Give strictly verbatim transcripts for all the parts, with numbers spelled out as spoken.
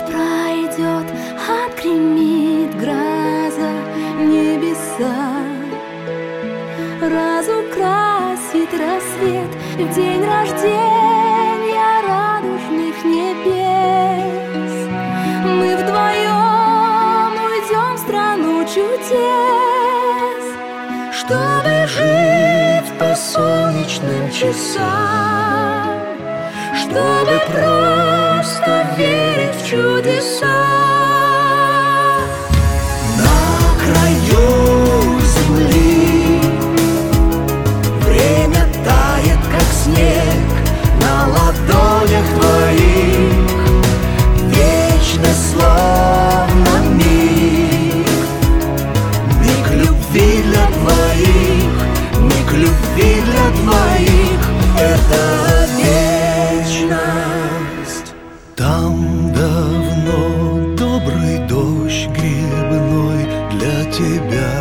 пройдет, отгремит гроза, небеса разукрасит рассвет в день рождения радужных небес. Мы вдвоем уйдем в страну чудес, чтобы жить по солнечным часам, чтобы просто верить в чудеса. На краю земли время тает, как снег на ладонях твоих. Вечность словно миг, миг любви для двоих, миг любви для двоих. Это вечность. Там давно добрый дождь грибной для тебя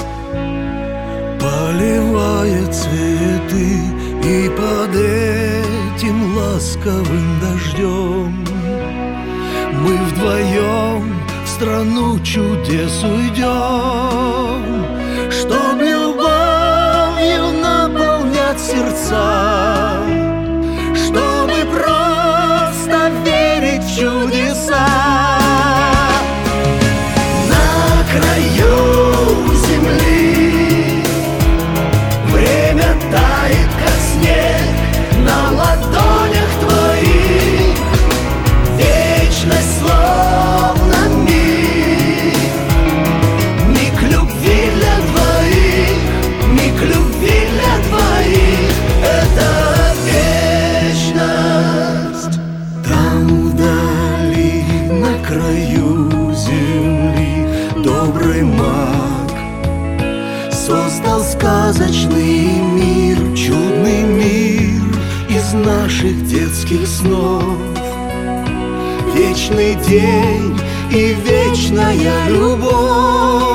поливает цветы, и под этим ласковым дождем мы вдвоем в страну чудес уйдем, чтоб любовью наполнять сердца, чтобы просто верить в чудеса. На краю земли время тает, как снег на ладонях твоих. Вечность словно миг, миг любви для двоих, миг любви для двоих. Это вечность. Там вдали, на краю земли, добрый маг создал сказочный мир, чудный мир из наших детских снов. Вечный день и вечная любовь.